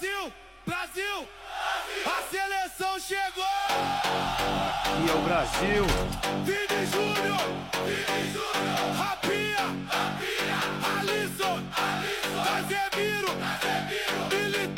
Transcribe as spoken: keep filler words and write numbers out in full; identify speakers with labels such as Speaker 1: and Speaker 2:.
Speaker 1: Brasil, Brasil, a seleção chegou!
Speaker 2: E é o Brasil.
Speaker 1: Vini Júnior, Vini Júnior, Rapinha, Rapinha, Alisson, Alisson, Casemiro, Casemiro, Militão.